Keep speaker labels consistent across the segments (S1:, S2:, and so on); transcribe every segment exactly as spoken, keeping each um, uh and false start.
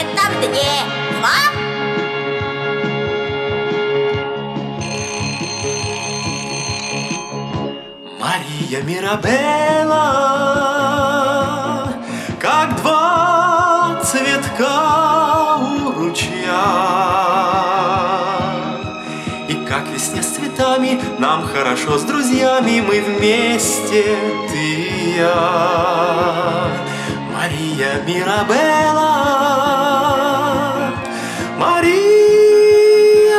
S1: этом дне. Два.
S2: Мария Мирабелла, как два цветка у ручья, и как весне с цветами нам хорошо с друзьями, мы вместе, ты и я. Мария Мирабелла, Мария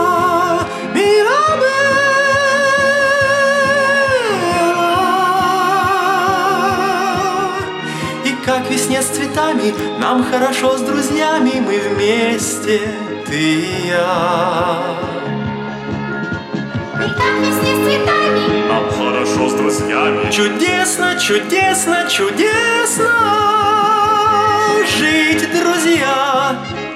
S2: Мирабелла, и как весне с цветами нам хорошо с друзьями, мы вместе, ты и я.
S1: И как весне с цветами
S3: нам хорошо с друзьями.
S2: Чудесно, чудесно, чудесно жить, друзья.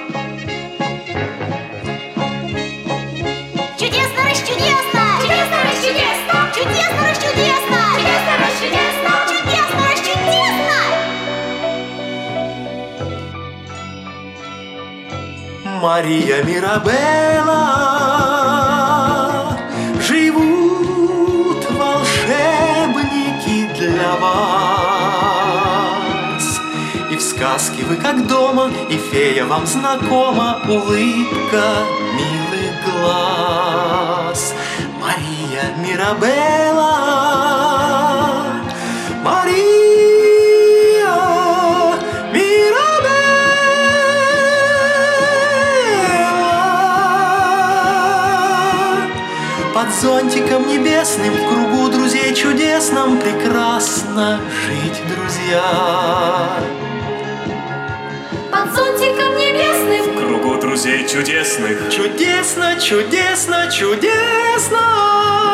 S1: Чудесно, расчудесно! Чудесно, расчудесно! Чудесно, расчудесно! Чудесно, расчудесно! Чудесно, расчудесно!
S2: Мария Мирабелла, живут волшебники для вас. И в сказке вы как дома, и фея вам знакома, улыбка милых глаз. Мария Мирабелла, Мария Мирабелла, под зонтиком небесным, в кругу друзей чудесном, прекрасно жить, друзья.
S1: Под зонтиком небесным,
S3: В кругу друзей чудесных.
S2: Чудесно, чудесно, чудесно